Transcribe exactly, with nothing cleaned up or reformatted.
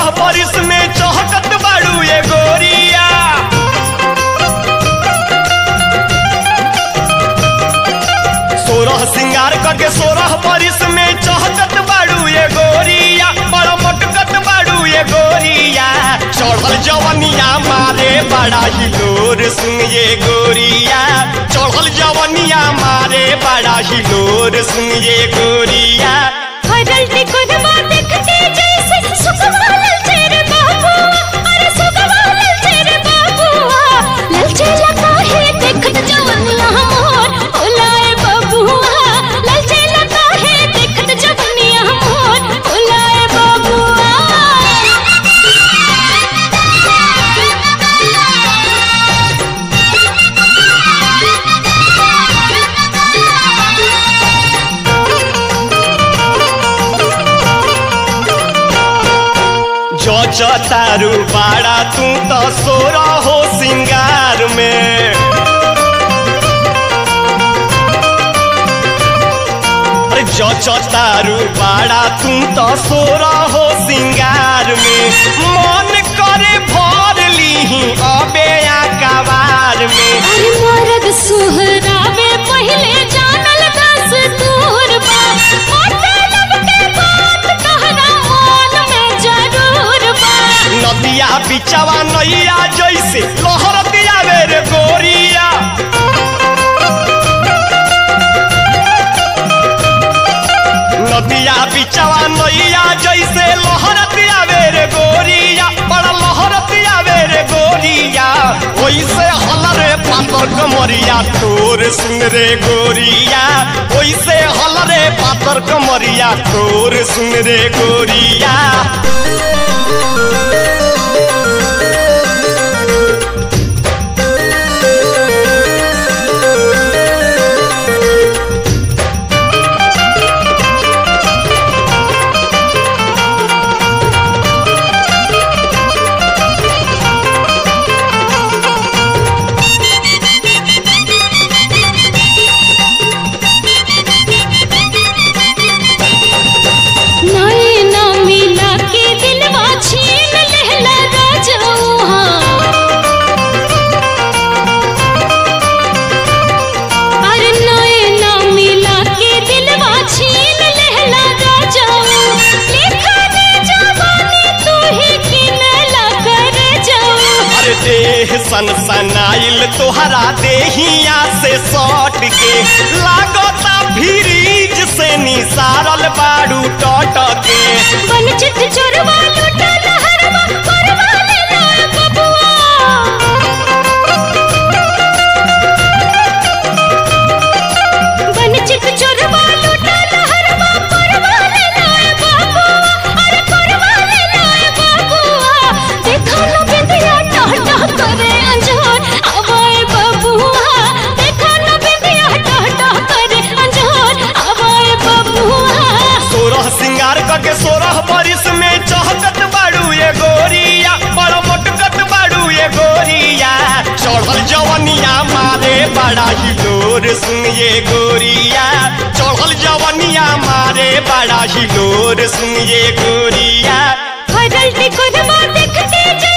सोरह बरिस में चहकत बाड़ू ये गोरिया। सोरह सिंगार करके सोरह बरिस में चहकत बाड़ू ये गोरिया। बड़ा मटकत बाड़ू ये गोरिया। चढ़ल जवनिया मारे बड़ा हिलोर सुन ये गोरिया। चढ़ल जवनिया मारे बड़ा हिलोर सुन ये गोरिया। तारू बाड़ा तू तो सोरा हो सिंगार में। अरे जो तारू बाड़ा तू तो सोरा हो सिंगार में। मन करे भर ली अबे कबार में। अरे मर्द सुहरावे पहले जानल दस दूर बा। नदिया बिचवा नैया जैसे लहरतिया रे गोरिया। नदिया बिचवा नैया जैसे लहरतिया रे गोरिया। बड़ा लहरतिया रे गोरिया। वैसे हलरे पातर कमरिया तोर सुन रे गोरिया। वैसे हलरे पातर कमरिया तोर सुन रे गोरिया। सन सनाइल तोहरा देहिया से सट के। लागता फ्रीज से निसारल बाड़ू टट के। बनचित चोरवा लूटा लहरवा परवा ले लो बबुआ। बनचित चोरवा लूटा लहरवा परवा ले लो बबुआ। अरे परवा ले लो बबुआ। देखो लो बिंदिया टह टह करे अंजोर आवाए बबुआ। देखो लो बिंदिया टह टह करे अंजोर आवाए बबुआ। सोरह सिंगार करके सोरह बरिस में चहकत बाड़ू ये गोरिया। बड़ा मोटकत बाड़ू ये गोरिया। चढ़ल जवनिया मारे बड़ा हिलोर सुन ये गोरिया। चढ़ल जवनिया मारे बड़ा हिलोर सुन ये गोरिया। हरल टिकोरवा देखते